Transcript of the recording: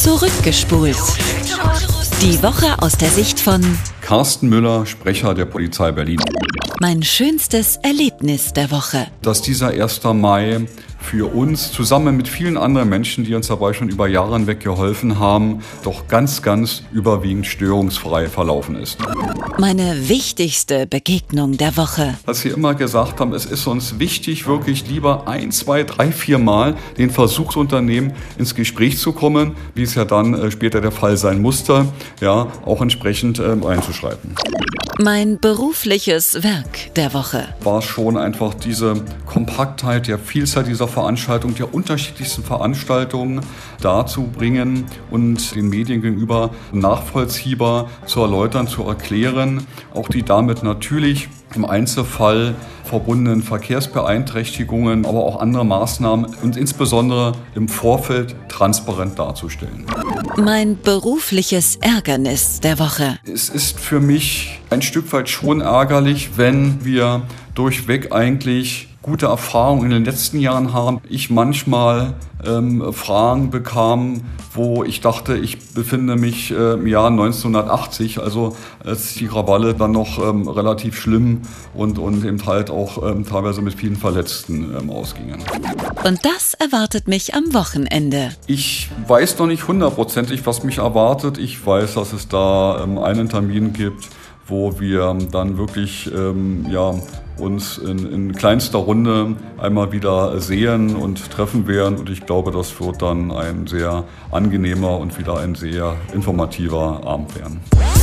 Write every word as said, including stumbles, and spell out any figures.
Zurückgespult. Die Woche aus der Sicht von Carsten Müller, Sprecher der Polizei Berlin. Mein schönstes Erlebnis der Woche. Dass dieser erster Mai für uns zusammen mit vielen anderen Menschen, die uns dabei schon über Jahre hinweg geholfen haben, doch ganz, ganz überwiegend störungsfrei verlaufen ist. Meine wichtigste Begegnung der Woche. Was Sie immer gesagt haben, es ist uns wichtig, wirklich lieber ein, zwei, drei, vier Mal den Versuch zu unternehmen, ins Gespräch zu kommen, wie es ja dann äh, später der Fall sein musste, ja, auch entsprechend äh, einzuschreiten. Mein berufliches Werk der Woche. War schon einfach diese Kompaktheit der Vielzahl dieser Veranstaltungen, der unterschiedlichsten Veranstaltungen darzubringen und den Medien gegenüber nachvollziehbar zu erläutern, zu erklären. Auch die damit natürlich im Einzelfall verbundenen Verkehrsbeeinträchtigungen, aber auch andere Maßnahmen und insbesondere im Vorfeld transparent darzustellen. Mein berufliches Ärgernis der Woche. Es ist für mich ein Stück weit schon ärgerlich, wenn wir durchweg eigentlich gute Erfahrungen in den letzten Jahren haben. Ich manchmal ähm, Fragen bekam, wo ich dachte, ich befinde mich äh, im Jahr neunzehnhundertachtzig, also als die Krawalle dann noch ähm, relativ schlimm und, und eben halt auch ähm, teilweise mit vielen Verletzten ähm, ausgingen. Und das erwartet mich am Wochenende. Ich weiß noch nicht hundertprozentig, was mich erwartet. Ich weiß, dass es da ähm, einen Termin gibt, wo wir dann wirklich ähm, ja, uns in, in kleinster Runde einmal wieder sehen und treffen werden. Und ich glaube, das wird dann ein sehr angenehmer und wieder ein sehr informativer Abend werden.